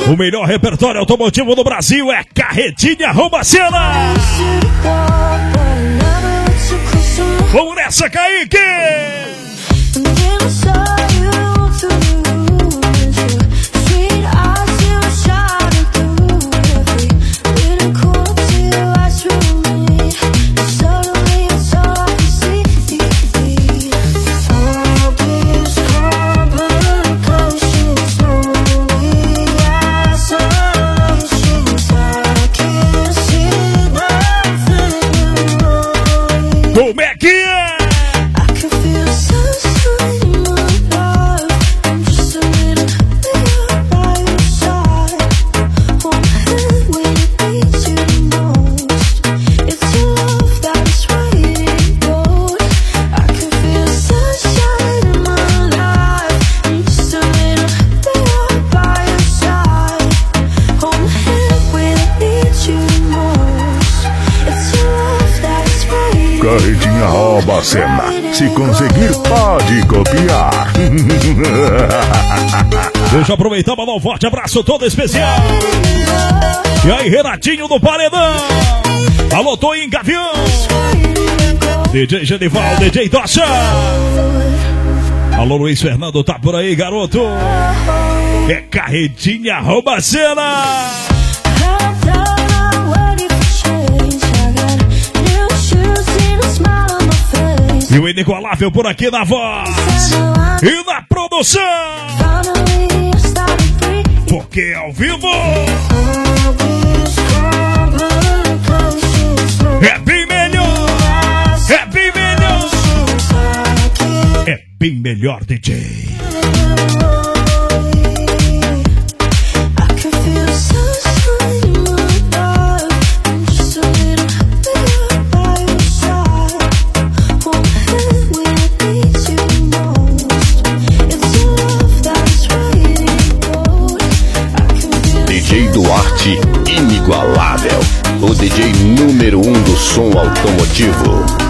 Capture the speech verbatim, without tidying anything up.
O melhor repertório automotivo do Brasil é Carretinha Rombacena. Vamos nessa, Kaique! Como é que é? Carretinha Rombacena, se conseguir pode copiar. Deixa eu aproveitar para dar um forte abraço todo especial. E aí, Renatinho do Paredão. Alô, Toinho Gavião. D J Genival, D J Tocha. Alô, Luiz Fernando, tá por aí, garoto. É Carretinha Rombacena. E o inigualável por aqui na voz e na produção, porque ao vivo é bem melhor, é bem melhor, é bem melhor, D J. D J Duarte, inigualável, o D J número um do som automotivo.